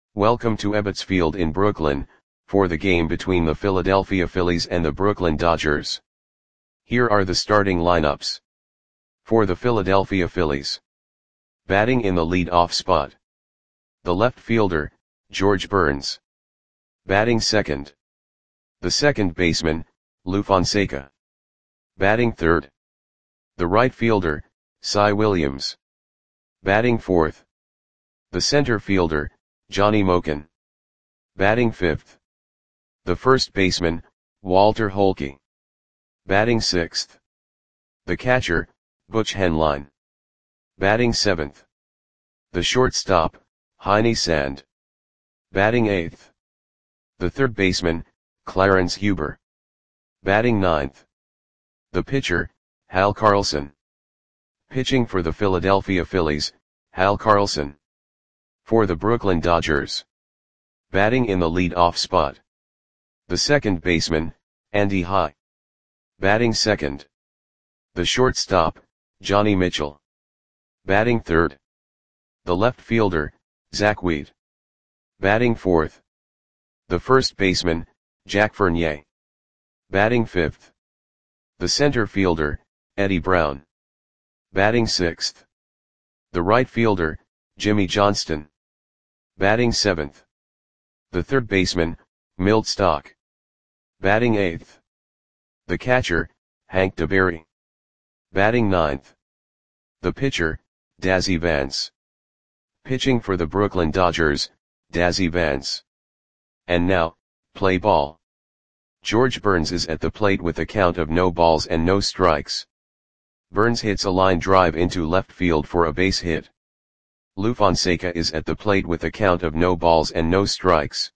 Welcome to Ebbets Field in Brooklyn, for the game between the Philadelphia Phillies and the Brooklyn Dodgers. Here are the starting lineups. For the Philadelphia Phillies. Batting in the lead-off spot. The left fielder, George Burns. Batting second. The second baseman, Lou Fonseca. Batting third. The right fielder, Cy Williams. Batting fourth. The center fielder, Johnny Moken. Batting fifth. The first baseman, Walter Holke. Batting sixth. The catcher, Butch Henline. Batting seventh. The shortstop, Heine Sand. Batting eighth. The third baseman, Clarence Huber. Batting ninth. The pitcher, Hal Carlson. Pitching for the Philadelphia Phillies, Hal Carlson. For the Brooklyn Dodgers. Batting in the lead-off spot. The second baseman, Andy High. Batting second. The shortstop, Johnny Mitchell. Batting third. The left fielder, Zach Wheat. Batting fourth. The first baseman, Jack Fournier. Batting fifth. The center fielder, Eddie Brown. Batting sixth. The right fielder, Jimmy Johnston. Batting seventh. The third baseman, Milt Stock. Batting eighth. The catcher, Hank DeBerry. Batting ninth. The pitcher, Dazzy Vance. Pitching for the Brooklyn Dodgers, Dazzy Vance. And now, play ball. George Burns is at the plate with a count of no balls and no strikes. Burns hits a line drive into left field for a base hit. Lou Fonseca is at the plate with a count of no balls and no strikes.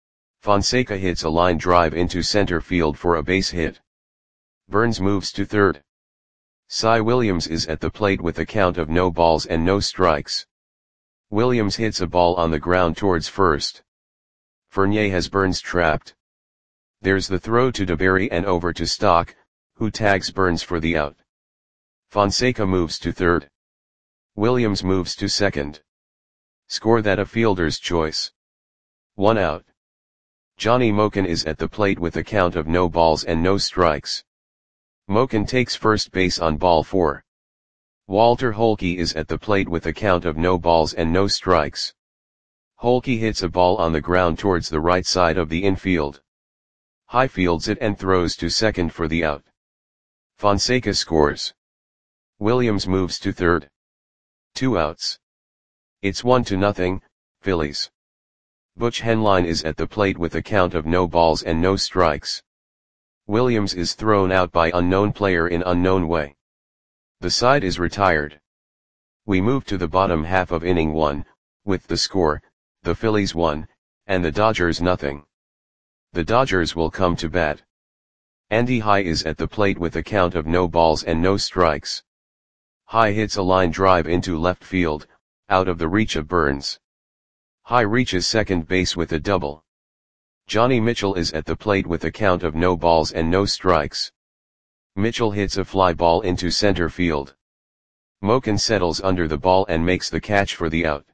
Fonseca hits a line drive into center field for a base hit. Burns moves to third. Cy Williams is at the plate with a count of no balls and no strikes. Williams hits a ball on the ground towards first. Fournier has Burns trapped. There's the throw to DeBerry and over to Stock, who tags Burns for the out. Fonseca moves to third. Williams moves to second. Score that a fielder's choice. 1 out. Johnny Moken is at the plate with a count of no balls and no strikes. Moken takes first base on ball 4. Walter Holke is at the plate with a count of no balls and no strikes. Holke hits a ball on the ground towards the right side of the infield. High fields it and throws to second for the out. Fonseca scores. Williams moves to third. 2 outs. It's 1-0, Phillies. Butch Henline is at the plate with a count of no balls and no strikes. Williams is thrown out by unknown player in unknown way. The side is retired. We move to the bottom half of inning 1, with the score, the Phillies 1, and the Dodgers 0. The Dodgers will come to bat. Andy High is at the plate with a count of no balls and no strikes. High hits a line drive into left field, out of the reach of Burns. High reaches second base with a double. Johnny Mitchell is at the plate with a count of no balls and no strikes. Mitchell hits a fly ball into center field. Moken settles under the ball and makes the catch for the out.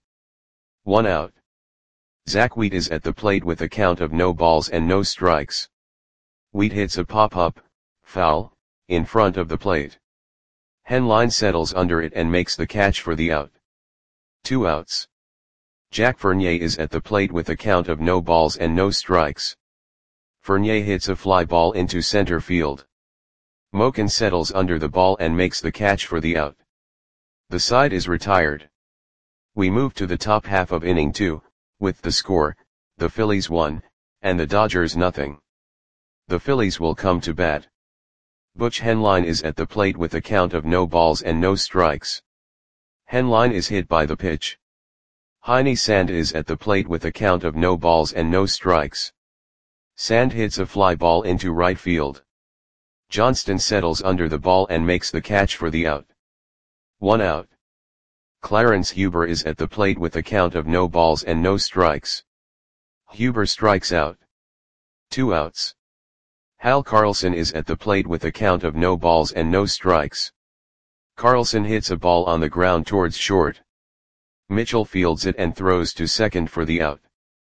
1 out. Zach Wheat is at the plate with a count of no balls and no strikes. Wheat hits a pop-up, foul, in front of the plate. Henline settles under it and makes the catch for the out. 2 outs. Jack Fournier is at the plate with a count of no balls and no strikes. Fournier hits a fly ball into center field. Moken settles under the ball and makes the catch for the out. The side is retired. We move to the top half of inning 2, with the score, the Phillies 1, and the Dodgers 0. The Phillies will come to bat. Butch Henline is at the plate with a count of no balls and no strikes. Henline is hit by the pitch. Heine Sand is at the plate with a count of no balls and no strikes. Sand hits a fly ball into right field. Johnston settles under the ball and makes the catch for the out. 1 out. Clarence Huber is at the plate with a count of no balls and no strikes. Huber strikes out. 2 outs. Hal Carlson is at the plate with a count of no balls and no strikes. Carlson hits a ball on the ground towards short. Mitchell fields it and throws to second for the out.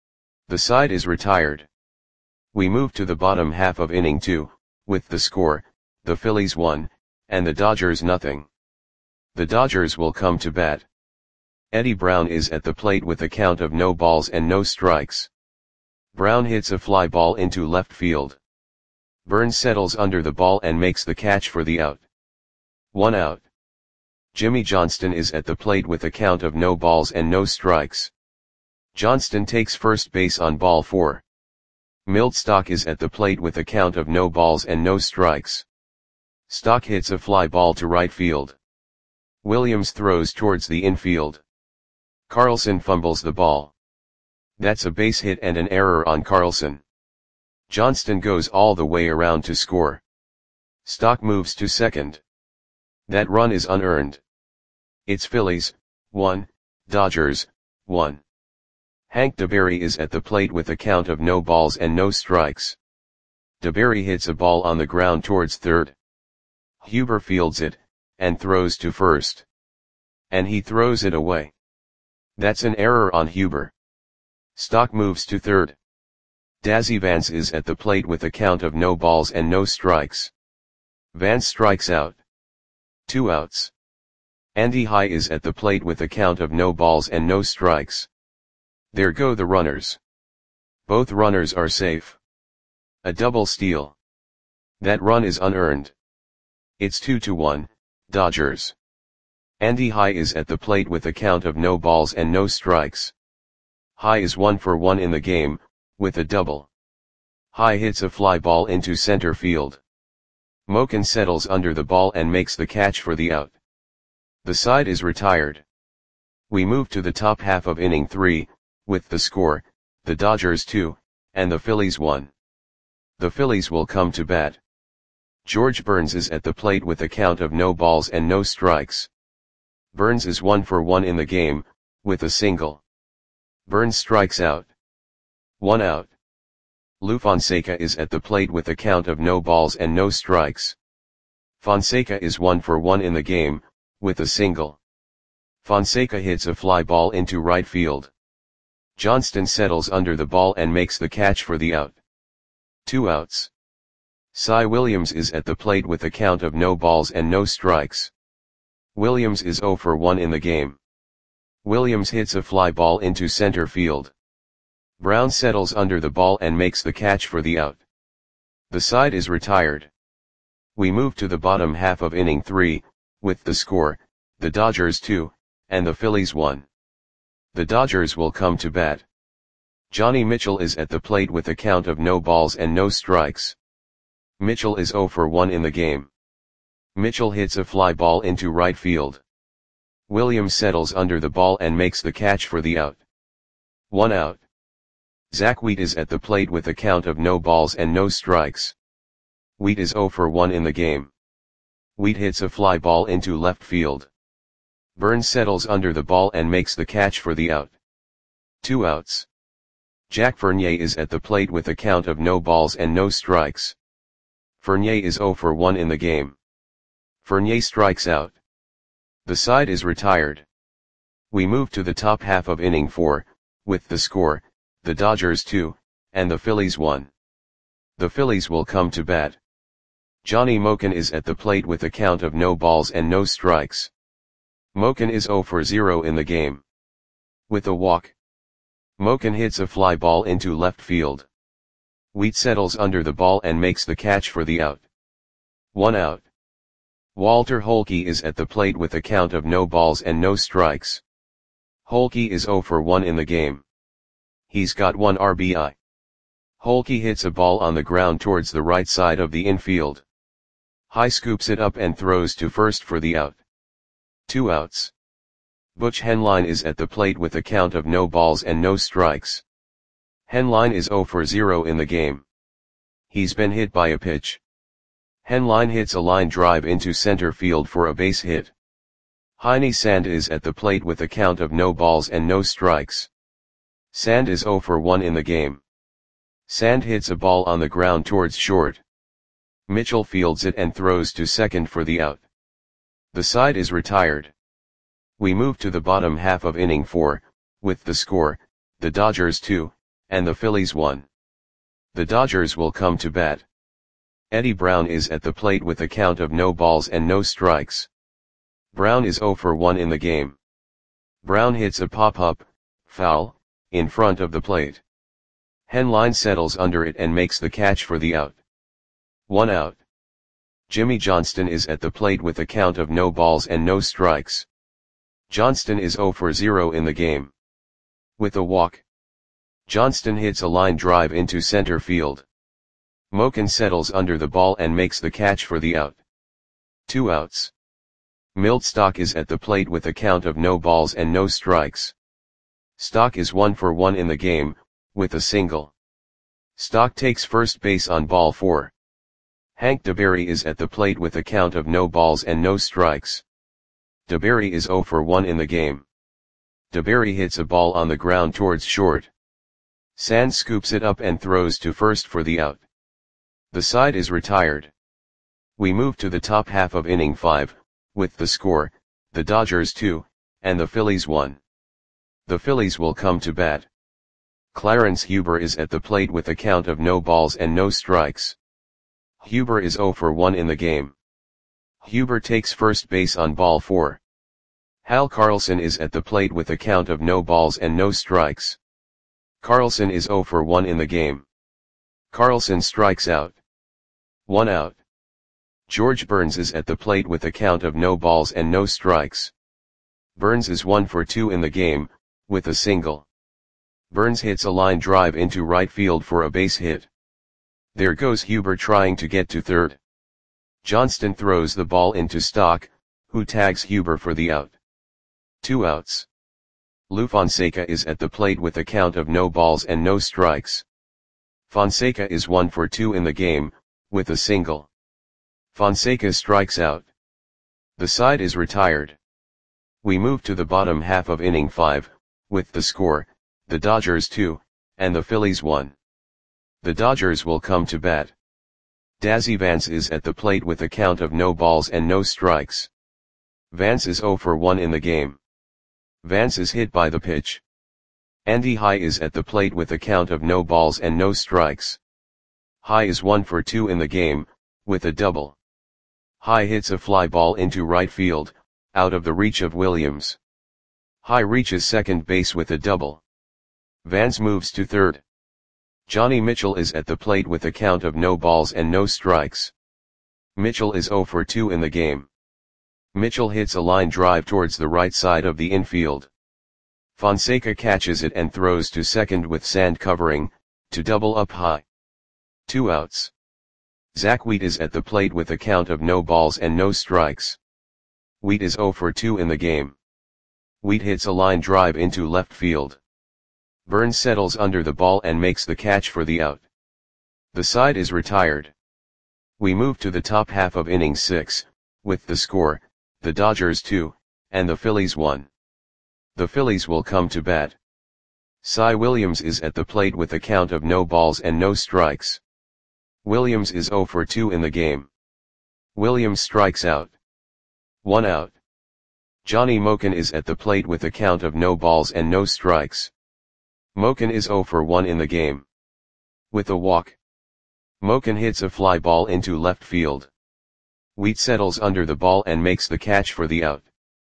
The side is retired. We move to the bottom half of inning 2, with the score, the Phillies 1, and the Dodgers nothing. The Dodgers will come to bat. Eddie Brown is at the plate with a count of no balls and no strikes. Brown hits a fly ball into left field. Burns settles under the ball and makes the catch for the out. 1 out. Jimmy Johnston is at the plate with a count of no balls and no strikes. Johnston takes first base on ball 4. Milt Stock is at the plate with a count of no balls and no strikes. Stock hits a fly ball to right field. Williams throws towards the infield. Carlson fumbles the ball. That's a base hit and an error on Carlson. Johnston goes all the way around to score. Stock moves to second. That run is unearned. It's Phillies, 1, Dodgers, 1. Hank DeBerry is at the plate with a count of no balls and no strikes. DeBerry hits a ball on the ground towards third. Huber fields it, and throws to first. And he throws it away. That's an error on Huber. Stock moves to third. Dazzy Vance is at the plate with a count of no balls and no strikes. Vance strikes out. 2 outs. Andy High is at the plate with a count of no balls and no strikes. There go the runners. Both runners are safe. A double steal. That run is unearned. It's 2-1, Dodgers. Andy High is at the plate with a count of no balls and no strikes. High is 1 for 1 in the game, with a double. High hits a fly ball into center field. Moken settles under the ball and makes the catch for the out. The side is retired. We move to the top half of inning 3, with the score, the Dodgers 2, and the Phillies 1. The Phillies will come to bat. George Burns is at the plate with a count of no balls and no strikes. Burns is 1 for 1 in the game, with a single. Burns strikes out. 1 out. Lou Fonseca is at the plate with a count of no balls and no strikes. Fonseca is 1 for 1 in the game, with a single. Fonseca hits a fly ball into right field. Johnston settles under the ball and makes the catch for the out. 2 outs. Cy Williams is at the plate with a count of no balls and no strikes. Williams is 0 for 1 in the game. Williams hits a fly ball into center field. Brown settles under the ball and makes the catch for the out. The side is retired. We move to the bottom half of inning 3, with the score, the Dodgers 2, and the Phillies 1. The Dodgers will come to bat. Johnny Mitchell is at the plate with a count of no balls and no strikes. Mitchell is 0 for 1 in the game. Mitchell hits a fly ball into right field. Williams settles under the ball and makes the catch for the out. 1 out. Zach Wheat is at the plate with a count of no balls and no strikes. Wheat is 0 for 1 in the game. Wheat hits a fly ball into left field. Burns settles under the ball and makes the catch for the out. 2 outs. Jack Fournier is at the plate with a count of no balls and no strikes. Fournier is 0 for 1 in the game. Fournier strikes out. The side is retired. We move to the top half of inning 4, with the score, the Dodgers 2, and the Phillies 1. The Phillies will come to bat. Johnny Moken is at the plate with a count of no balls and no strikes. Moken is 0 for 0 in the game. With a walk. Moken hits a fly ball into left field. Wheat settles under the ball and makes the catch for the out. 1 out. Walter Holke is at the plate with a count of no balls and no strikes. Holke is 0 for 1 in the game. He's got 1 RBI. Holke hits a ball on the ground towards the right side of the infield. High scoops it up and throws to first for the out. 2 outs. Butch Henline is at the plate with a count of no balls and no strikes. Henline is 0 for 0 in the game. He's been hit by a pitch. Henline hits a line drive into center field for a base hit. Heine Sand is at the plate with a count of no balls and no strikes. Sand is 0 for 1 in the game. Sand hits a ball on the ground towards short. Mitchell fields it and throws to second for the out. The side is retired. We move to the bottom half of inning 4, with the score, the Dodgers 2, and the Phillies won. The Dodgers will come to bat. Eddie Brown is at the plate with a count of no balls and no strikes. Brown is 0 for 1 in the game. Brown hits a pop-up, foul, in front of the plate. Henline settles under it and makes the catch for the out. 1 out. Jimmy Johnston is at the plate with a count of no balls and no strikes. Johnston is 0 for 0 in the game. With a walk, Johnston hits a line drive into center field. Moken settles under the ball and makes the catch for the out. 2 outs. Milt Stock is at the plate with a count of no balls and no strikes. Stock is 1 for 1 in the game, with a single. Stock takes first base on ball 4. Hank DeBerry is at the plate with a count of no balls and no strikes. DeBerry is 0 for 1 in the game. DeBerry hits a ball on the ground towards short. Sands scoops it up and throws to first for the out. The side is retired. We move to the top half of inning 5, with the score, the Dodgers 2, and the Phillies 1. The Phillies will come to bat. Clarence Huber is at the plate with a count of no balls and no strikes. Huber is 0 for 1 in the game. Huber takes first base on ball 4. Hal Carlson is at the plate with a count of no balls and no strikes. Carlson is 0 for 1 in the game. Carlson strikes out. 1 out. George Burns is at the plate with a count of no balls and no strikes. Burns is 1 for 2 in the game, with a single. Burns hits a line drive into right field for a base hit. There goes Huber trying to get to third. Johnston throws the ball into Stock, who tags Huber for the out. 2 outs. Lou Fonseca is at the plate with a count of no balls and no strikes. Fonseca is 1 for 2 in the game, with a single. Fonseca strikes out. The side is retired. We move to the bottom half of inning 5, with the score, the Dodgers 2, and the Phillies 1. The Dodgers will come to bat. Dazzy Vance is at the plate with a count of no balls and no strikes. Vance is 0 for 1 in the game. Vance is hit by the pitch. Andy High is at the plate with a count of no balls and no strikes. High is 1 for 2 in the game, with a double. High hits a fly ball into right field, out of the reach of Williams. High reaches second base with a double. Vance moves to third. Johnny Mitchell is at the plate with a count of no balls and no strikes. Mitchell is 0 for 2 in the game. Mitchell hits a line drive towards the right side of the infield. Fonseca catches it and throws to second with Sand covering, to double up High. 2 outs. Zach Wheat is at the plate with a count of no balls and no strikes. Wheat is 0 for 2 in the game. Wheat hits a line drive into left field. Burns settles under the ball and makes the catch for the out. The side is retired. We move to the top half of inning 6, with the score, the Dodgers 2, and the Phillies 1. The Phillies will come to bat. Cy Williams is at the plate with a count of no balls and no strikes. Williams is 0 for 2 in the game. Williams strikes out. 1 out. Johnny Moken is at the plate with a count of no balls and no strikes. Moken is 0 for 1 in the game. With a walk, Moken hits a fly ball into left field. Wheat settles under the ball and makes the catch for the out.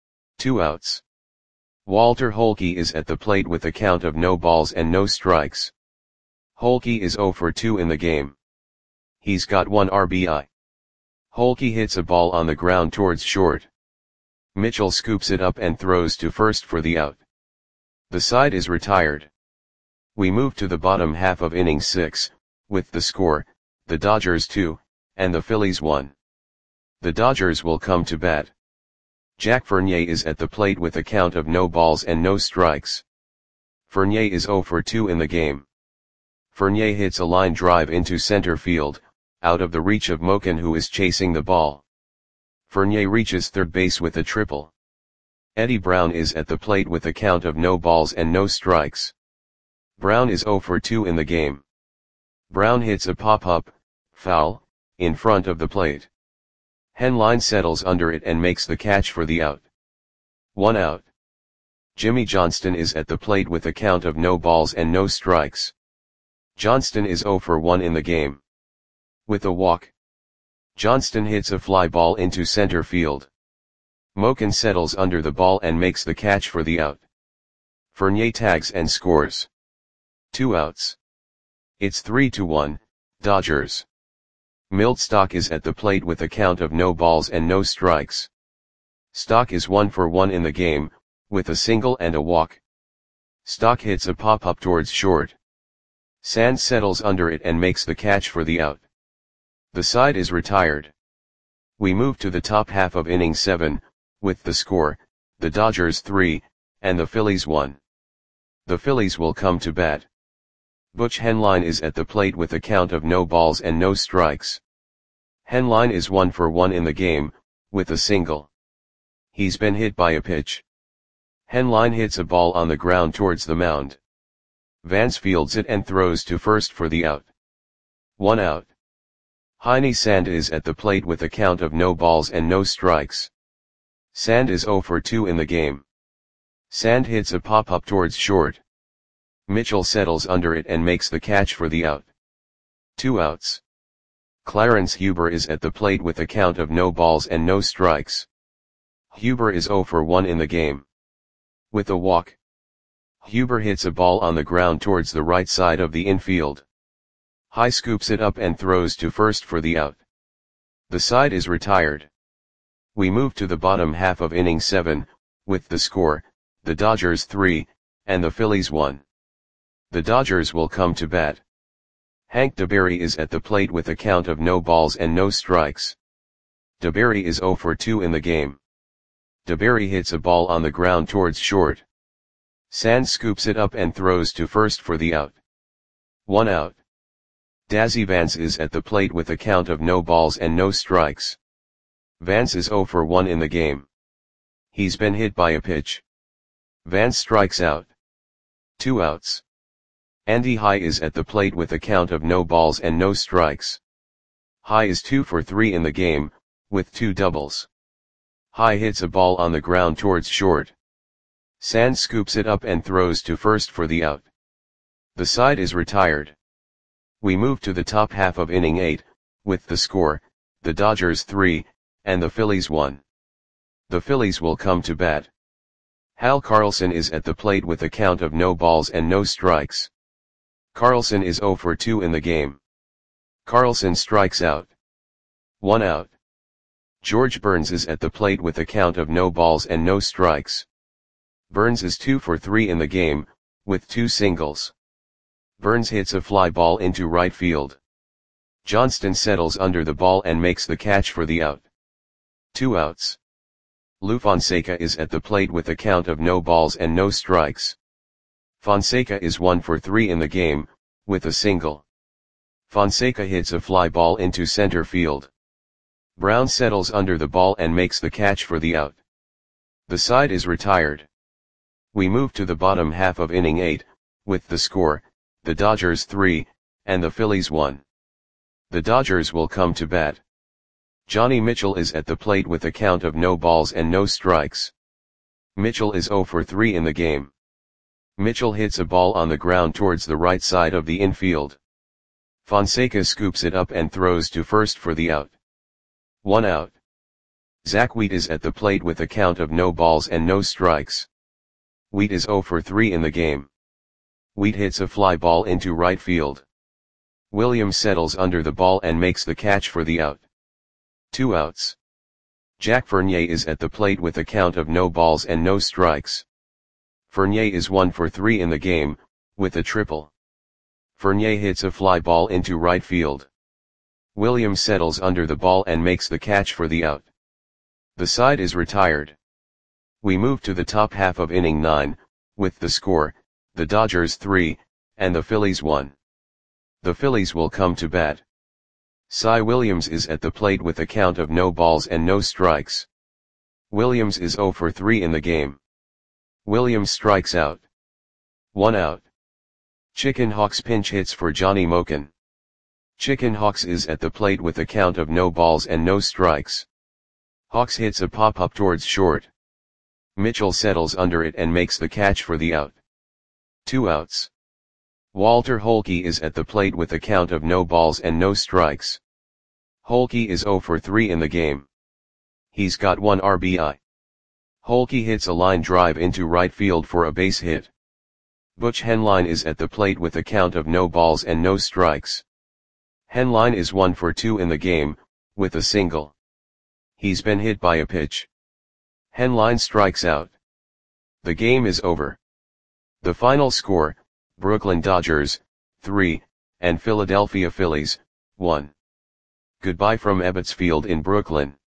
2 outs. Walter Holke is at the plate with a count of no balls and no strikes. Holke is 0 for 2 in the game. He's got 1 RBI. Holke hits a ball on the ground towards short. Mitchell scoops it up and throws to first for the out. The side is retired. We move to the bottom half of inning 6, with the score, the Dodgers 2, and the Phillies 1. The Dodgers will come to bat. Jack Fournier is at the plate with a count of no balls and no strikes. Fournier is 0 for 2 in the game. Fournier hits a line drive into center field, out of the reach of Moken, who is chasing the ball. Fournier reaches third base with a triple. Eddie Brown is at the plate with a count of no balls and no strikes. Brown is 0 for 2 in the game. Brown hits a pop-up, foul, in front of the plate. Henline settles under it and makes the catch for the out. 1 out. Jimmy Johnston is at the plate with a count of no balls and no strikes. Johnston is 0 for 1 in the game. With a walk, Johnston hits a fly ball into center field. Moken settles under the ball and makes the catch for the out. Fournier tags and scores. 2 outs. It's 3-1, Dodgers. Milt Stock is at the plate with a count of no balls and no strikes. Stock is 1 for 1 in the game, with a single and a walk. Stock hits a pop-up towards short. Sands settles under it and makes the catch for the out. The side is retired. We move to the top half of inning 7, with the score, the Dodgers 3, and the Phillies 1. The Phillies will come to bat. Butch Henline is at the plate with a count of no balls and no strikes. Henline is 1 for 1 in the game, with a single. He's been hit by a pitch. Henline hits a ball on the ground towards the mound. Vance fields it and throws to first for the out. 1 out. Heine Sand is at the plate with a count of no balls and no strikes. Sand is 0 for 2 in the game. Sand hits a pop-up towards short. Mitchell settles under it and makes the catch for the out. 2 outs. Clarence Huber is at the plate with a count of no balls and no strikes. Huber is 0 for 1 in the game. With a walk, Huber hits a ball on the ground towards the right side of the infield. High scoops it up and throws to first for the out. The side is retired. We move to the bottom half of inning 7, with the score, the Dodgers 3, and the Phillies 1. The Dodgers will come to bat. Hank DeBerry is at the plate with a count of no balls and no strikes. DeBerry is 0 for 2 in the game. DeBerry hits a ball on the ground towards short. Sands scoops it up and throws to first for the out. 1 out. Dazzy Vance is at the plate with a count of no balls and no strikes. Vance is 0 for 1 in the game. He's been hit by a pitch. Vance strikes out. 2 outs. Andy High is at the plate with a count of no balls and no strikes. High is 2 for 3 in the game, with 2 doubles. High hits a ball on the ground towards short. Sands scoops it up and throws to first for the out. The side is retired. We move to the top half of inning 8, with the score, the Dodgers 3, and the Phillies 1. The Phillies will come to bat. Hal Carlson is at the plate with a count of no balls and no strikes. Carlson is 0 for 2 in the game. Carlson strikes out. 1 out. George Burns is at the plate with a count of no balls and no strikes. Burns is 2 for 3 in the game, with 2 singles. Burns hits a fly ball into right field. Johnston settles under the ball and makes the catch for the out. 2 outs. Lou Fonseca is at the plate with a count of no balls and no strikes. Fonseca is 1 for 3 in the game, with a single. Fonseca hits a fly ball into center field. Brown settles under the ball and makes the catch for the out. The side is retired. We move to the bottom half of inning 8, with the score, the Dodgers 3, and the Phillies 1. The Dodgers will come to bat. Johnny Mitchell is at the plate with a count of no balls and no strikes. Mitchell is 0 for 3 in the game. Mitchell hits a ball on the ground towards the right side of the infield. Fonseca scoops it up and throws to first for the out. 1 out. Zach Wheat is at the plate with a count of no balls and no strikes. Wheat is 0 for 3 in the game. Wheat hits a fly ball into right field. Williams settles under the ball and makes the catch for the out. 2 outs. Jack Fournier is at the plate with a count of no balls and no strikes. Fournier is 1 for 3 in the game, with a triple. Fournier hits a fly ball into right field. Williams settles under the ball and makes the catch for the out. The side is retired. We move to the top half of inning 9, with the score, the Dodgers 3, and the Phillies 1. The Phillies will come to bat. Cy Williams is at the plate with a count of no balls and no strikes. Williams is 0 for 3 in the game. Williams strikes out. 1 out. Chicken Hawks pinch hits for Johnny Moken. Chicken Hawks is at the plate with a count of no balls and no strikes. Hawks hits a pop-up towards short. Mitchell settles under it and makes the catch for the out. 2 outs. Walter Holke is at the plate with a count of no balls and no strikes. Holke is 0 for 3 in the game. He's got 1 RBI. Holke hits a line drive into right field for a base hit. Butch Henline is at the plate with a count of no balls and no strikes. Henline is 1 for 2 in the game, with a single. He's been hit by a pitch. Henline strikes out. The game is over. The final score, Brooklyn Dodgers, 3, and Philadelphia Phillies, 1. Goodbye from Ebbets Field in Brooklyn.